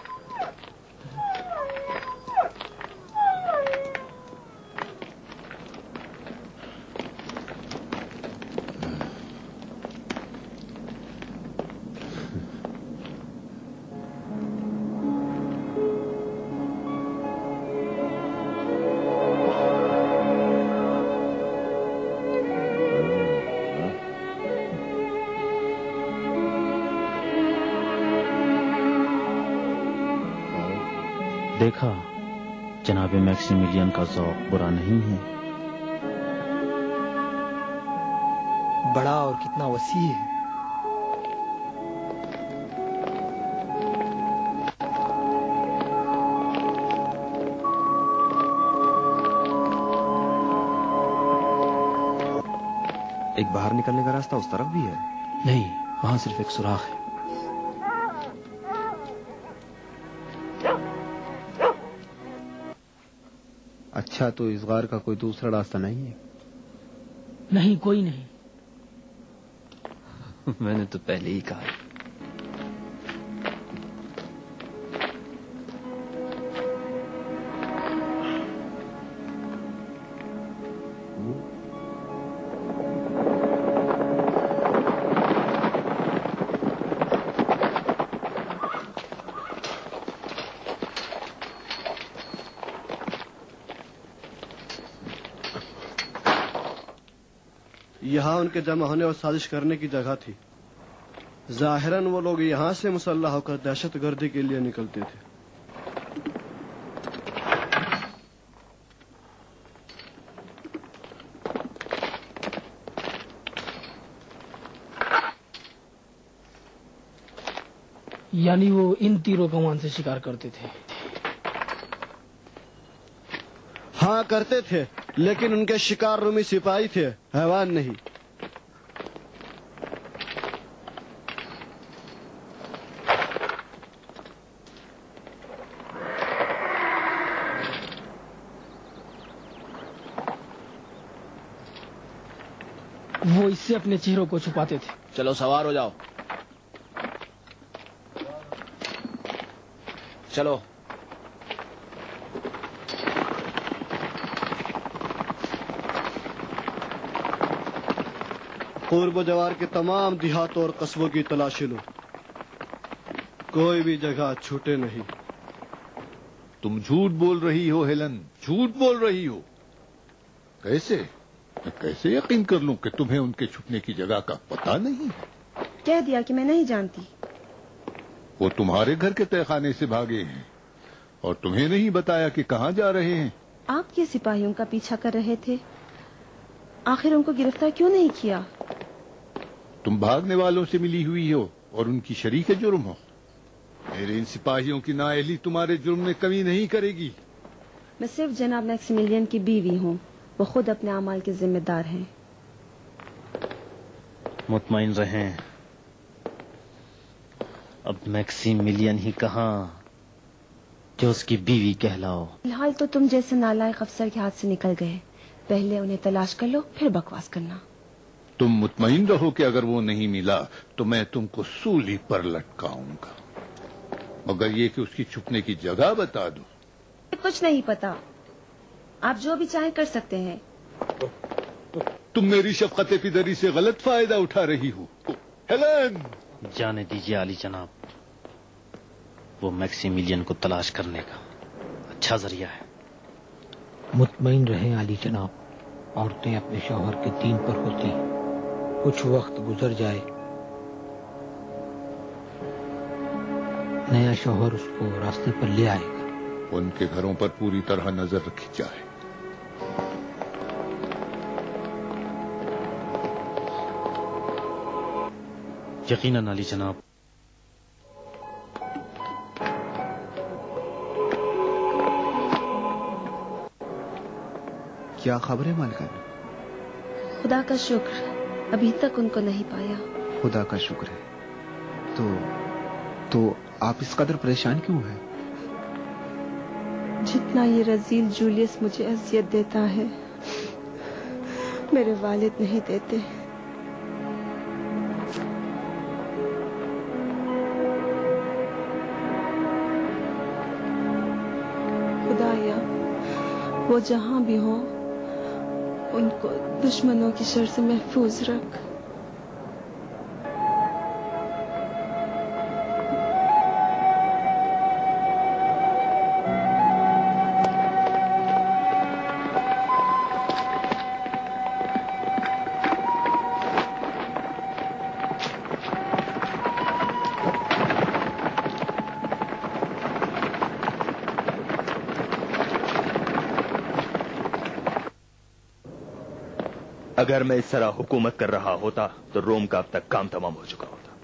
دیکھا، جناب میکسیملین کا ذوق برا نہیں ہے. بڑا اور کتنا وسیع ہے. ایک باہر نکلنے کا راستہ اس طرف بھی ہے؟ نہیں، وہاں صرف ایک سوراخ ہے. اچھا، تو اس غار کا کوئی دوسرا راستہ نہیں ہے؟ نہیں، کوئی نہیں. میں نے تو پہلے ہی کہا. یہاں ان کے جمع ہونے اور سازش کرنے کی جگہ تھی. ظاہراً وہ لوگ یہاں سے مسلح ہو کر دہشت گردی کے لیے نکلتے تھے. یعنی وہ ان تیروں کمان سے شکار کرتے تھے؟ ہاں کرتے تھے، لیکن ان کے شکار رومی سپاہی تھے، حیوان نہیں. وہ اس سے اپنے چہروں کو چھپاتے تھے. چلو سوار ہو جاؤ. چلو. قرب و جوار کے تمام دیہاتوں اور قصبوں کی تلاشی لو، کوئی بھی جگہ چھوٹے نہیں. تم جھوٹ بول رہی ہو ہیلن، جھوٹ بول رہی ہو. کیسے میں کیسے یقین کر لوں کہ تمہیں ان کے چھپنے کی جگہ کا پتہ نہیں؟ کہہ دیا کہ میں نہیں جانتی. وہ تمہارے گھر کے تہہ خانے سے بھاگے ہیں اور تمہیں نہیں بتایا کہ کہاں جا رہے ہیں. آپ کے سپاہیوں کا پیچھا کر رہے تھے، آخر ان کو گرفتار کیوں نہیں کیا؟ تم بھاگنے والوں سے ملی ہوئی ہو اور ان کی شریک جرم ہو. میرے ان سپاہیوں کی نااہلی تمہارے جرم میں کمی نہیں کرے گی. میں صرف جناب میکسیملین کی بیوی ہوں، وہ خود اپنے اعمال کے ذمہ دار ہیں. مطمئن رہیں، اب میکسیملین ہی کہاں جو اس کی بیوی کہلاؤ. فی الحال تو تم جیسے نالائق افسر کے ہاتھ سے نکل گئے، پہلے انہیں تلاش کر لو پھر بکواس کرنا. تم مطمئن رہو کہ اگر وہ نہیں ملا تو میں تم کو سولی پر لٹکاؤں گا، مگر یہ کہ اس کی چھپنے کی جگہ بتا دو. کچھ نہیں پتا، آپ جو بھی چاہیں کر سکتے ہیں. تم میری شفقت پدری سے غلط فائدہ اٹھا رہی ہو. ہیلن، جانے دیجیے عالی جناب، وہ میکسیملین کو تلاش کرنے کا اچھا ذریعہ ہے. مطمئن رہیں عالی جناب، عورتیں اپنے شوہر کے دین پر ہوتی ہیں. کچھ وقت گزر جائے، نیا شوہر اس کو راستے پر لے آئے گا. ان کے گھروں پر پوری طرح نظر رکھی جائے. یقیناً عالی جناب. کیا خبر ہے مالکان؟ خدا کا شکر، ابھی تک ان کو نہیں پایا. خدا کا شکر ہے. تو تو آپ اس قدر پریشان کیوں ہیں؟ جتنا یہ رذیل جولیس مجھے اذیت دیتا ہے میرے والد نہیں دیتے. خدایا وہ جہاں بھی ہوں ان کو دشمنوں کی شر سے محفوظ رکھ. اگر میں اس طرح حکومت کر رہا ہوتا تو روم کا اب تک کام تمام ہو چکا ہوتا.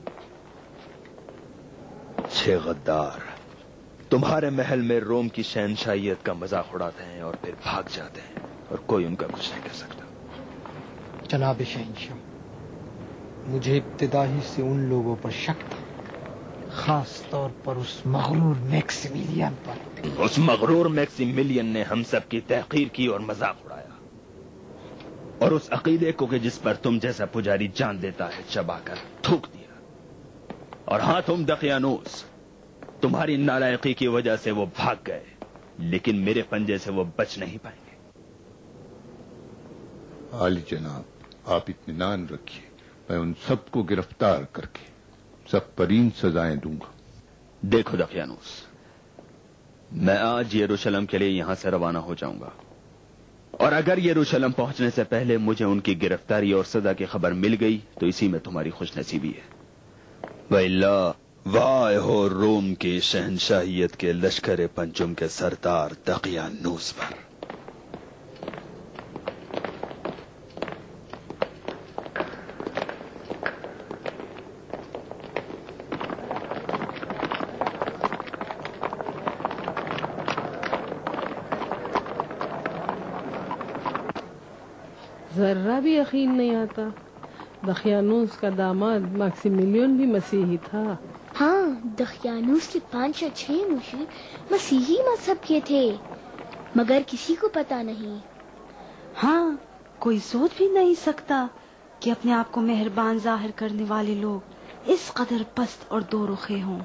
چھ غدار تمہارے محل میں روم کی شہنشاہیت کا مذاق اڑاتے ہیں اور پھر بھاگ جاتے ہیں اور کوئی ان کا کچھ نہیں کر سکتا. جناب شہنشاہ، مجھے ابتدا ہی سے ان لوگوں پر شک تھا، خاص طور پر اس مغرور میکسیملین پر. اس مغرور میکسیملین نے ہم سب کی تحقیر کی اور مذاق اڑایا، اور اس عقیدے کو کہ جس پر تم جیسا پجاری جان دیتا ہے چبا کر تھوک دیا. اور ہاں تم دقیانوس، تمہاری نالائقی کی وجہ سے وہ بھاگ گئے، لیکن میرے پنجے سے وہ بچ نہیں پائیں گے. عالی جناب، آپ اطمینان رکھیے، میں ان سب کو گرفتار کر کے سب ترین سزائیں دوں گا. دیکھو دقیانوس، میں آج یروشلم کے لیے یہاں سے روانہ ہو جاؤں گا، اور اگر یروشلم پہنچنے سے پہلے مجھے ان کی گرفتاری اور سزا کی خبر مل گئی تو اسی میں تمہاری خوش نصیبی ہے. وَإِلَّا وائے ہو روم کی شہنشاہیت کے لشکر پنجم کے سردار دقیانوس پر. ذرہ بھی یقین نہیں آتا دقیانوس کا داماد میکسیملین بھی مسیحی تھا. ہاں، دقیانوس کے پانچ یا چھ مشیر مسیحی مذہب کے تھے، مگر کسی کو پتا نہیں. ہاں، کوئی سوچ بھی نہیں سکتا کہ اپنے آپ کو مہربان ظاہر کرنے والے لوگ اس قدر پست اور دو رخے ہوں.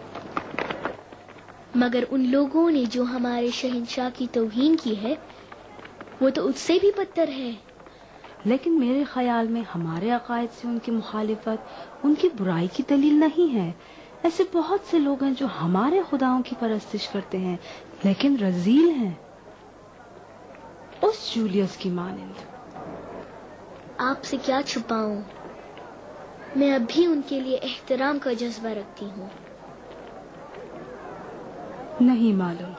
مگر ان لوگوں نے جو ہمارے شہنشاہ کی توہین کی ہے وہ تو اس سے بھی بدتر ہے. لیکن میرے خیال میں ہمارے عقائد سے ان کی مخالفت ان کی برائی کی دلیل نہیں ہے. ایسے بہت سے لوگ ہیں جو ہمارے خداؤں کی پرستش کرتے ہیں لیکن رذیل ہیں، اس جولیس کی مانند. آپ سے کیا چھپاؤں، میں اب بھی ان کے لیے احترام کا جذبہ رکھتی ہوں. نہیں معلوم،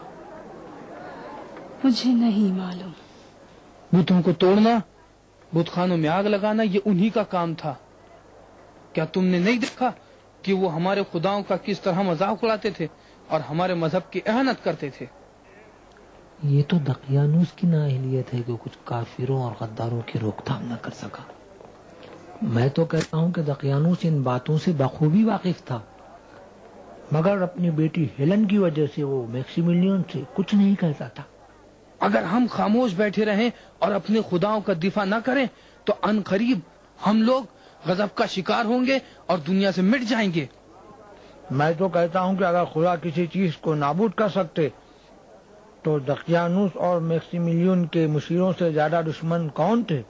مجھے نہیں معلوم. بتوں کو توڑنا، بت خانوں میں آگ لگانا یہ انہی کا کام تھا. کیا تم نے نہیں دیکھا کہ وہ ہمارے خداؤں کا کس طرح مذاق اڑاتے تھے اور ہمارے مذہب کی اہانت کرتے تھے؟ یہ تو دقیانوس کی نااہلیت ہے کہ کچھ کافروں اور غداروں کی روک تھام نہ کر سکا. میں تو کہتا ہوں کہ دقیانوس ان باتوں سے بخوبی واقف تھا، مگر اپنی بیٹی ہیلن کی وجہ سے وہ میکسیملین سے کچھ نہیں کہتا تھا. اگر ہم خاموش بیٹھے رہیں اور اپنے خداؤں کا دفاع نہ کریں تو ان قریب ہم لوگ غضب کا شکار ہوں گے اور دنیا سے مٹ جائیں گے. میں تو کہتا ہوں کہ اگر خدا کسی چیز کو نابود کر سکتے تو دقیانوس اور میکسیملین کے مشیروں سے زیادہ دشمن کون تھے؟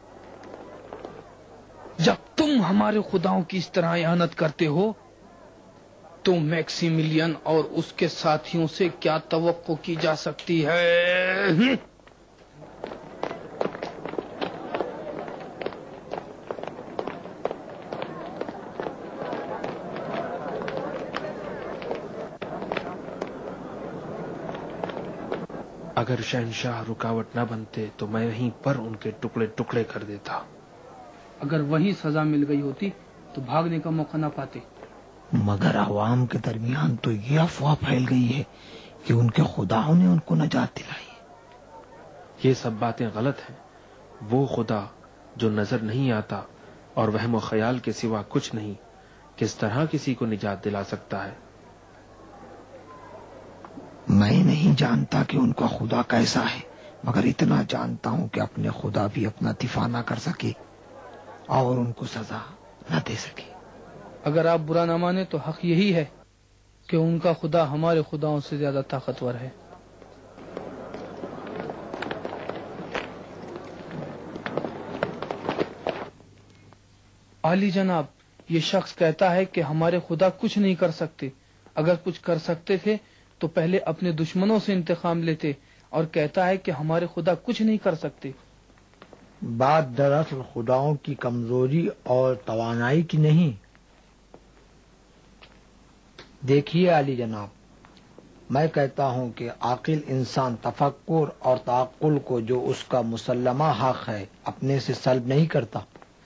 جب تم ہمارے خداؤں کی اس طرح اہانت کرتے ہو تو میکسیملین اور اس کے ساتھیوں سے کیا توقع کی جا سکتی ہے؟ اگر شہنشاہ رکاوٹ نہ بنتے تو میں وہیں پر ان کے ٹکڑے ٹکڑے کر دیتا. اگر وہیں سزا مل گئی ہوتی تو بھاگنے کا موقع نہ پاتے. مگر عوام کے درمیان تو یہ افواہ پھیل گئی ہے کہ ان کے خداؤں نے ان کو نجات دلائی. یہ سب باتیں غلط ہیں. وہ خدا جو نظر نہیں آتا اور وہم و خیال کے سوا کچھ نہیں، کس طرح کسی کو نجات دلا سکتا ہے؟ میں نہیں جانتا کہ ان کا خدا کیسا ہے، مگر اتنا جانتا ہوں کہ اپنے خدا بھی اپنا دفاع نہ کر سکے اور ان کو سزا نہ دے سکے. اگر آپ برا نہ مانے تو حق یہی ہے کہ ان کا خدا ہمارے خداؤں سے زیادہ طاقتور ہے. عالی جناب، یہ شخص کہتا ہے کہ ہمارے خدا کچھ نہیں کر سکتے. اگر کچھ کر سکتے تھے تو پہلے اپنے دشمنوں سے انتقام لیتے، اور کہتا ہے کہ ہمارے خدا کچھ نہیں کر سکتے. بات دراصل خداؤں کی کمزوری اور توانائی کی نہیں. دیکھیے عالی جناب، میں کہتا ہوں کہ عاقل انسان تفکر اور تعقل کو جو اس کا مسلمہ حق ہے اپنے سے سلب نہیں کرتا.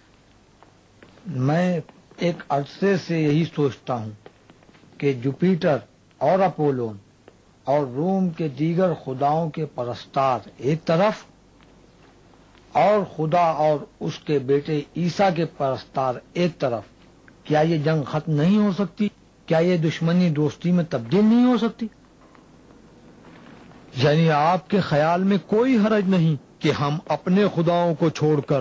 میں ایک عرصے سے یہی سوچتا ہوں کہ جوپیٹر اور اپولون اور روم کے دیگر خداؤں کے پرستار ایک طرف اور خدا اور اس کے بیٹے عیسیٰ کے پرستار ایک طرف، کیا یہ جنگ ختم نہیں ہو سکتی؟ کیا یہ دشمنی دوستی میں تبدیل نہیں ہو سکتی؟ یعنی آپ کے خیال میں کوئی حرج نہیں کہ ہم اپنے خداؤں کو چھوڑ کر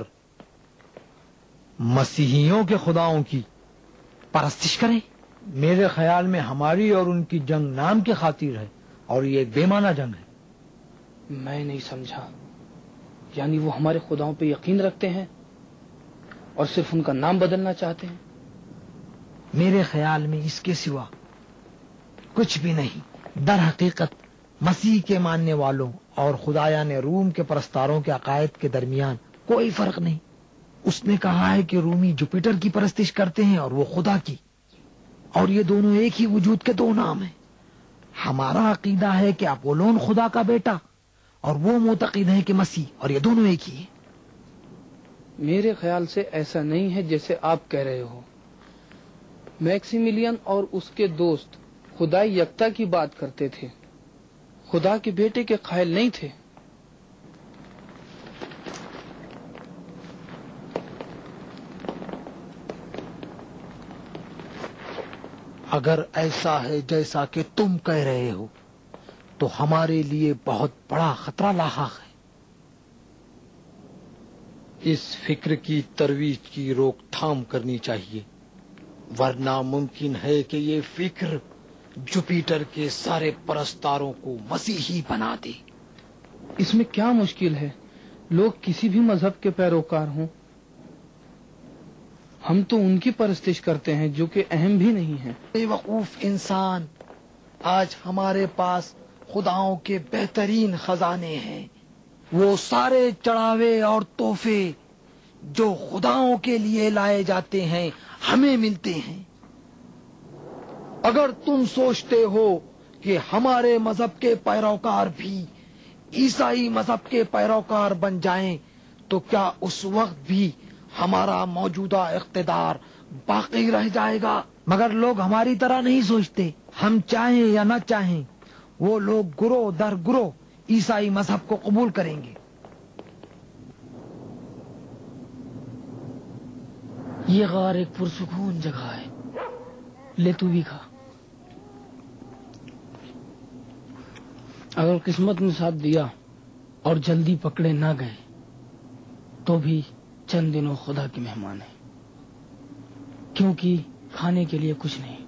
مسیحیوں کے خداؤں کی پرستش کریں؟ میرے خیال میں ہماری اور ان کی جنگ نام کی خاطر ہے، اور یہ ایک بے معنی جنگ ہے. میں نہیں سمجھا. یعنی وہ ہمارے خداؤں پہ یقین رکھتے ہیں اور صرف ان کا نام بدلنا چاہتے ہیں؟ میرے خیال میں اس کے سوا کچھ بھی نہیں. در حقیقت مسیح کے ماننے والوں اور خدایان روم کے پرستاروں کے عقائد کے درمیان کوئی فرق نہیں. اس نے کہا ہے کہ رومی جوپیٹر کی پرستش کرتے ہیں اور وہ خدا کی، اور یہ دونوں ایک ہی وجود کے دو نام ہیں. ہمارا عقیدہ ہے کہ اپولون خدا کا بیٹا اور وہ معتقد ہے کہ مسیح، اور یہ دونوں ایک ہی ہیں. میرے خیال سے ایسا نہیں ہے جیسے آپ کہہ رہے ہو. میکسیملین اور اس کے دوست خدا یکتا کی بات کرتے تھے، خدا کے بیٹے کے قائل نہیں تھے. اگر ایسا ہے جیسا کہ تم کہہ رہے ہو تو ہمارے لیے بہت بڑا خطرہ لاحق ہے. اس فکر کی ترویج کی روک تھام کرنی چاہیے، ورنہ ممکن ہے کہ یہ فکر جوپیٹر کے سارے پرستاروں کو مسیحی بنا دے۔ اس میں کیا مشکل ہے؟ لوگ کسی بھی مذہب کے پیروکار ہوں، ہم تو ان کی پرستش کرتے ہیں جو کہ اہم بھی نہیں ہے۔ بے وقوف انسان، آج ہمارے پاس خداؤں کے بہترین خزانے ہیں، وہ سارے چڑھاوے اور تحفے جو خداؤں کے لیے لائے جاتے ہیں ہمیں ملتے ہیں۔ اگر تم سوچتے ہو کہ ہمارے مذہب کے پیروکار بھی عیسائی مذہب کے پیروکار بن جائیں تو کیا اس وقت بھی ہمارا موجودہ اقتدار باقی رہ جائے گا؟ مگر لوگ ہماری طرح نہیں سوچتے، ہم چاہیں یا نہ چاہیں وہ لوگ گروہ در گروہ عیسائی مذہب کو قبول کریں گے۔ یہ غار ایک پرسکون جگہ ہے، لے تو بھی کھا۔ اگر قسمت نے ساتھ دیا اور جلدی پکڑے نہ گئے تو بھی چند دنوں خدا کے مہمان ہیں، کیونکہ کھانے کے لیے کچھ نہیں۔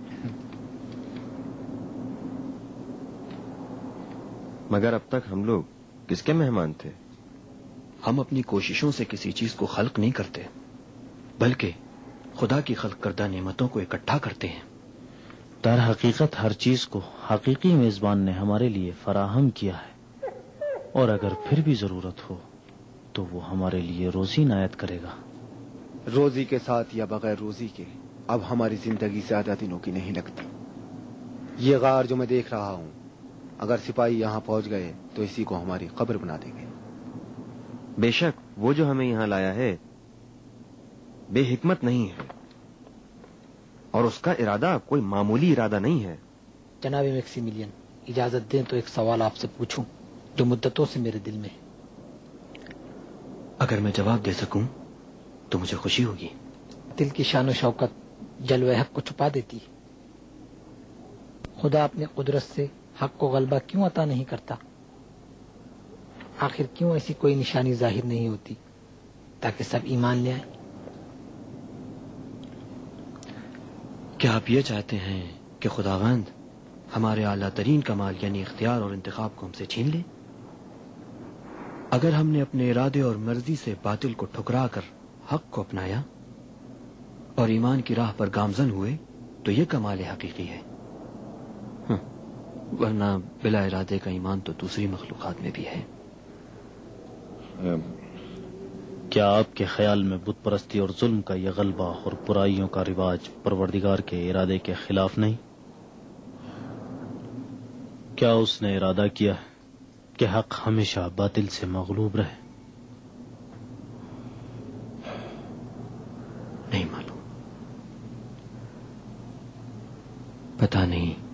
مگر اب تک ہم لوگ کس کے مہمان تھے؟ ہم اپنی کوششوں سے کسی چیز کو خلق نہیں کرتے، بلکہ خدا کی خلق کردہ نعمتوں کو اکٹھا کرتے ہیں۔ در حقیقت ہر چیز کو حقیقی میزبان نے ہمارے لیے فراہم کیا ہے، اور اگر پھر بھی ضرورت ہو تو وہ ہمارے لیے روزی عنایت کرے گا۔ روزی کے ساتھ یا بغیر روزی کے اب ہماری زندگی زیادہ دنوں کی نہیں لگتی۔ یہ غار جو میں دیکھ رہا ہوں، اگر سپاہی یہاں پہنچ گئے تو اسی کو ہماری قبر بنا دیں گے۔ بے شک وہ جو ہمیں یہاں لایا ہے بے حکمت نہیں ہے، اور اس کا ارادہ کوئی معمولی ارادہ نہیں ہے۔ جناب میکسیملین، اجازت دیں تو ایک سوال آپ سے پوچھوں جو مدتوں سے میرے دل میں ہے۔ اگر میں جواب دے سکوں تو مجھے خوشی ہوگی۔ دل کی شان و شوکت جلوہ حق کو چھپا دیتی ہے۔ خدا اپنے قدرت سے حق کو غلبہ کیوں عطا نہیں کرتا؟ آخر کیوں ایسی کوئی نشانی ظاہر نہیں ہوتی تاکہ سب ایمان لے آئیں؟ کیا آپ یہ چاہتے ہیں کہ خداوند ہمارے اعلیٰ ترین کمال یعنی اختیار اور انتخاب کو ہم سے چھین لے؟ اگر ہم نے اپنے ارادے اور مرضی سے باطل کو ٹھکرا کر حق کو اپنایا اور ایمان کی راہ پر گامزن ہوئے تو یہ کمال حقیقی ہے، ہاں، ورنہ بلا ارادے کا ایمان تو دوسری مخلوقات میں بھی ہے۔ کیا آپ کے خیال میں بت پرستی اور ظلم کا یہ غلبہ اور برائیوں کا رواج پروردگار کے ارادے کے خلاف نہیں؟ کیا اس نے ارادہ کیا ہے کہ حق ہمیشہ باطل سے مغلوب رہے؟ نہیں معلوم، پتہ نہیں